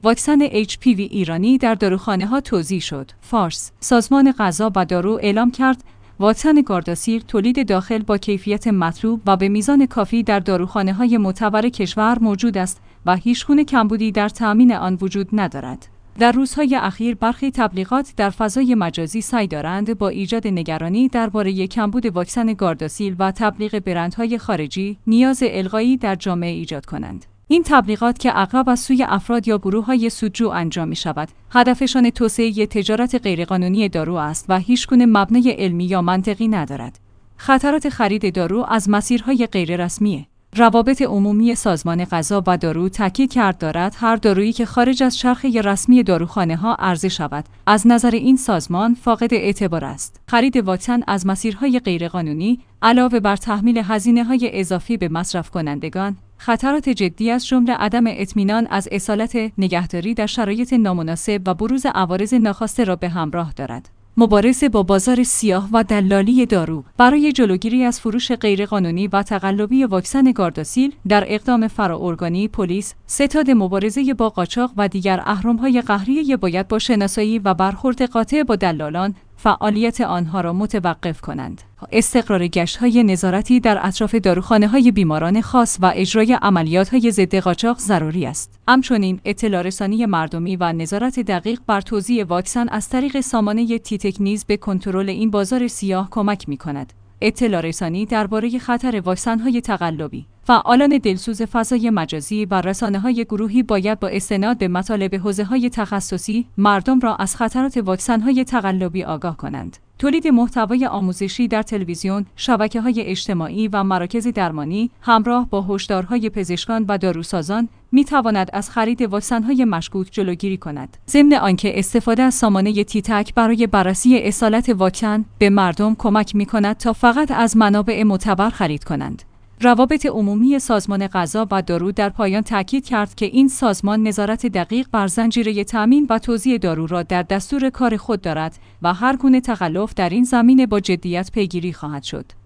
واکسن HPV ایرانی در داروخانه‌ها توزیع شد. فارس: سازمان غذا و دارو اعلام کرد واکسن گارداسیل تولید داخل با کیفیت مطلوب و به میزان کافی در داروخانه‌های معتبر کشور موجود است و هیچگونه کمبودی در تأمین آن وجود ندارد. در روزهای اخیر برخی تبلیغات در فضای مجازی سعی دارند با ایجاد نگرانی درباره کمبود واکسن گارداسیل و تبلیغ برندهای خارجی نیاز القایی در جامعه ایجاد کنند. این تبلیغات که اغلب از سوی افراد یا گروه‌های سودجو انجام می‌شود، هدفشان توسعه تجارت غیرقانونی دارو است و هیچگونه مبنای علمی یا منطقی ندارد. خطرات خرید دارو از مسیرهای غیررسمی. روابط عمومی سازمان غذا و دارو تاکید کرد دارد هر دارویی که خارج از چرخه رسمی داروخانه‌ها عرضه شود، از نظر این سازمان فاقد اعتبار است. خرید واکسن از مسیرهای غیرقانونی علاوه بر تحمیل هزینه‌های اضافی به مصرف کنندگان، خطرات جدی از جمله عدم اطمینان از اصالت نگهداری در شرایط نامناسب و بروز عوارض ناخواسته را به همراه دارد. مبارزه با بازار سیاه و دلالی دارو. برای جلوگیری از فروش غیرقانونی و تقلبی واکسن گارداسیل، در اقدام فراارگانی پلیس، ستاد مبارزه با قاچاق و دیگر اهرم‌های قهریه باید با شناسایی و برخورد قاطع با دلالان فعالیت آنها را متوقف کنند. استقرار گشت‌های نظارتی در اطراف داروخانه‌های بیماران خاص و اجرای عملیات‌های ضد قاچاق ضروری است. همچنین اطلاع رسانی مردمی و نظارت دقیق بر توزیع واکسن از طریق سامانه تیتک نیز به کنترل این بازار سیاه کمک می‌کند. اطلاع رسانی درباره خطر واکسن‌های تقلبی. فعالان دلسوز فضای مجازی و رسانه‌های گروهی باید با استناد به مطالب حوزه‌های تخصصی مردم را از خطرات واکسن‌های تقلبی آگاه کنند. تولید محتوای آموزشی در تلویزیون، شبکه‌های اجتماعی و مراکز درمانی همراه با هشدارهای پزشکان و داروسازان می‌تواند از خرید واکسن‌های مشکوک جلوگیری کند. ضمن آنکه استفاده از سامانه تیتک برای بررسی اصالت واکسن به مردم کمک می‌کند تا فقط از منابع معتبر خرید کنند. روابط عمومی سازمان غذا و دارو در پایان تاکید کرد که این سازمان نظارت دقیق بر زنجیره تامین و توزیع دارو را در دستور کار خود دارد و هر گونه تخلف در این زمینه با جدیت پیگیری خواهد شد.